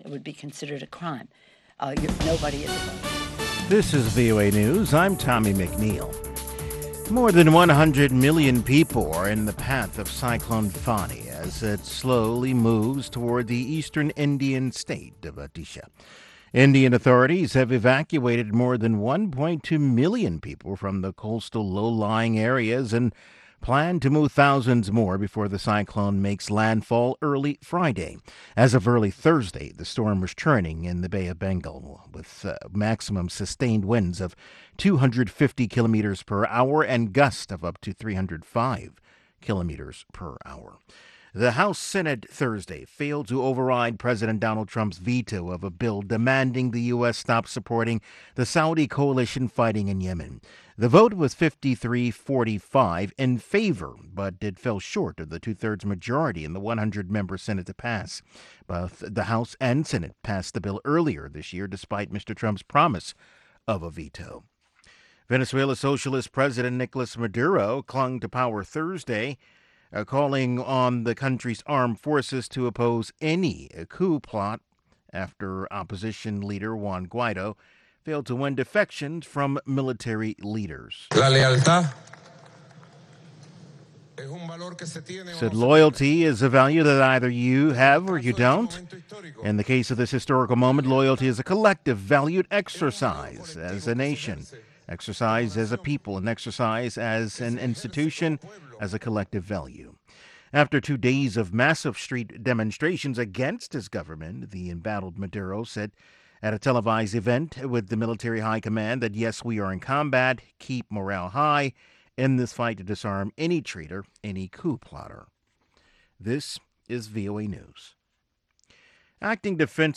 it would be considered a crime. Nobody is above. This is VOA News. I'm Tommy McNeil. More than 100 million people are in the path of Cyclone Fani as it slowly moves toward the eastern Indian state of Odisha. Indian authorities have evacuated more than 1.2 million people from the coastal low-lying areas and plan to move thousands more before the cyclone makes landfall early Friday. As of early Thursday, the storm was churning in the Bay of Bengal with maximum sustained winds of 250 kilometers per hour and gusts of up to 305 kilometers per hour. The House Senate Thursday failed to override President Donald Trump's veto of a bill demanding the U.S. stop supporting the Saudi coalition fighting in Yemen. The vote was 53-45 in favor, but it fell short of the two-thirds majority in the 100-member Senate to pass. Both the House and Senate passed the bill earlier this year, despite Mr. Trump's promise of a veto. Venezuela's socialist president Nicolas Maduro clung to power Thursday, calling on the country's armed forces to oppose any coup plot after opposition leader Juan Guaido failed to win defections from military leaders. La lealtad Said loyalty is a value that either you have or you don't. In the case of this historical moment, loyalty is a collective valued exercise as a nation, exercise as a people, and exercise as an institution, as a collective value. After 2 days of massive street demonstrations against his government, the embattled Maduro said at a televised event with the military high command that, yes, we are in combat, keep morale high in this fight to disarm any traitor, any coup plotter. This is VOA News. Acting Defense